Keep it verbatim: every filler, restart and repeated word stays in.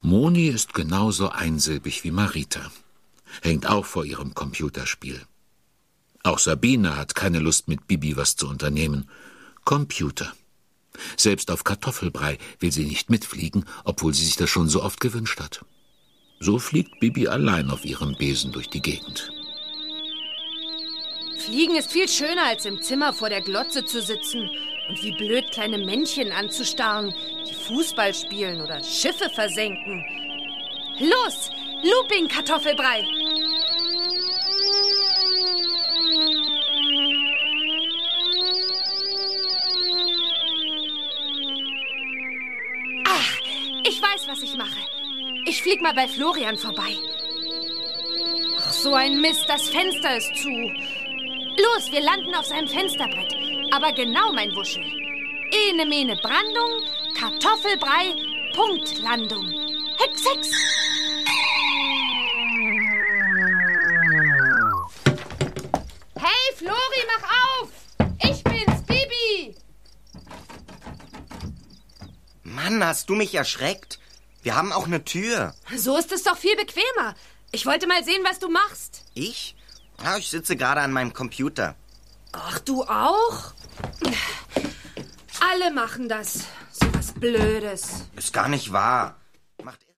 Moni ist genauso einsilbig wie Marita, hängt auch vor ihrem Computerspiel. Auch Sabine hat keine Lust, mit Bibi was zu unternehmen. Computer. Selbst auf Kartoffelbrei will sie nicht mitfliegen, obwohl sie sich das schon so oft gewünscht hat. So fliegt Bibi allein auf ihrem Besen durch die Gegend. Fliegen ist viel schöner, als im Zimmer vor der Glotze zu sitzen und wie blöd kleine Männchen anzustarren, die Fußball spielen oder Schiffe versenken. Los, Looping, Kartoffelbrei! Ach, ich weiß, was ich mache. Ich flieg mal bei Florian vorbei. Ach, so ein Mist, das Fenster ist zu. Los, wir landen auf seinem Fensterbrett. Aber genau, mein Wuschel. Ene, mene, Brandung, Kartoffelbrei, Punktlandung. Hex, hex. Hey, Flori, mach auf! Ich bin's, Bibi! Mann, hast du mich erschreckt? Wir haben auch eine Tür. So ist es doch viel bequemer. Ich wollte mal sehen, was du machst. Ich? Ja, ich sitze gerade an meinem Computer. Ach, du auch? Alle machen das. So was Blödes. Ist gar nicht wahr. Macht